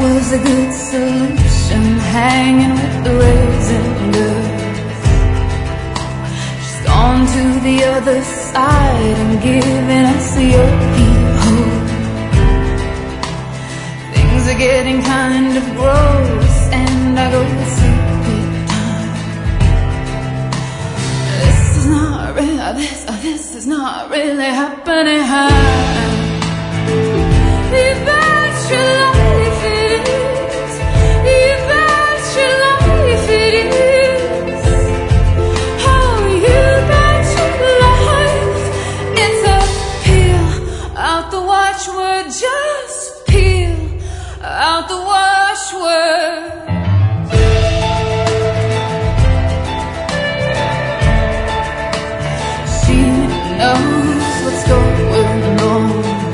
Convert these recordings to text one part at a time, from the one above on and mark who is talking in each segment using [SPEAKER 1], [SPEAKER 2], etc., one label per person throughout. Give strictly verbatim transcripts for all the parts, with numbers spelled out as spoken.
[SPEAKER 1] was a good solution, hanging with the raisin girls. She's gone to the other side and giving us your people. Things are getting kind of gross, and I go to sleep at time. This is not real, this, this is not really happening. You bet your life it is. You bet your life it is. Oh, you bet your life. It's a peel out the watchword. Just peel out the watchword. She knows what's going on.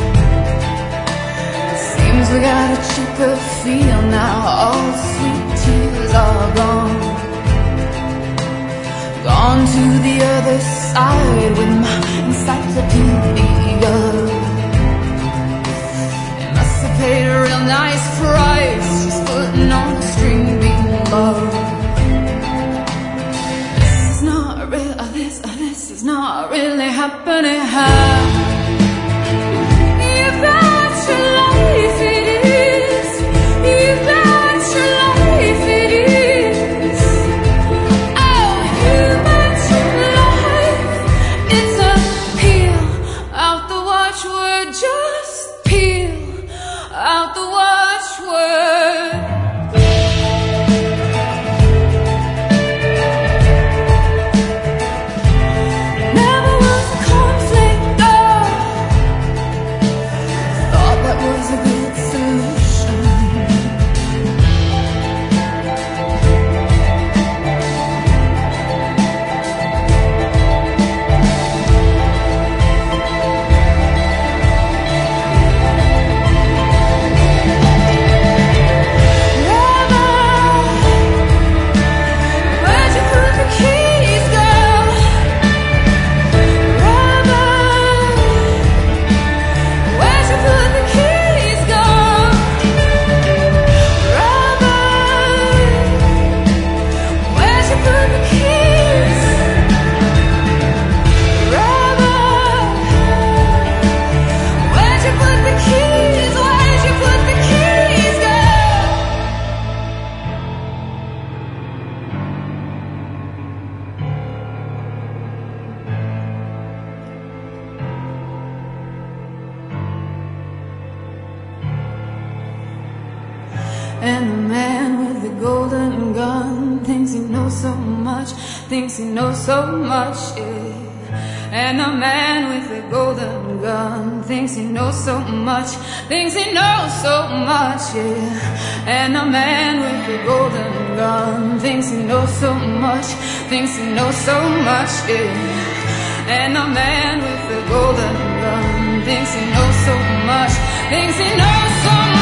[SPEAKER 1] We got a cheaper feel now, all sweet tears are gone. Gone to the other side with my encyclopedia. It must have paid a real nice price, she's putting on a streaming love. This is not real, this, this is not really happening. You bet your life it is. You bet your life it is. Oh, you bet your life. It's a peel out the watchword. Just peel out the watchword. Never was a conflict, no. Thought that was a good solution. Where'd you put the keys, girl? Robert, where'd you put the keys, girl? Robert, where'd you put the keys? Robert, where'd you put the keys? Where'd you put the keys, girl? And the man with the golden gun thinks he knows so much, thinks he knows so much, yeah. And the man with the golden gun thinks he knows so much, thinks he knows so much, yeah. And the man with the golden gun thinks he knows so much, thinks he knows so much, yeah. And the man with the golden gun thinks he knows so much, thinks he knows so much.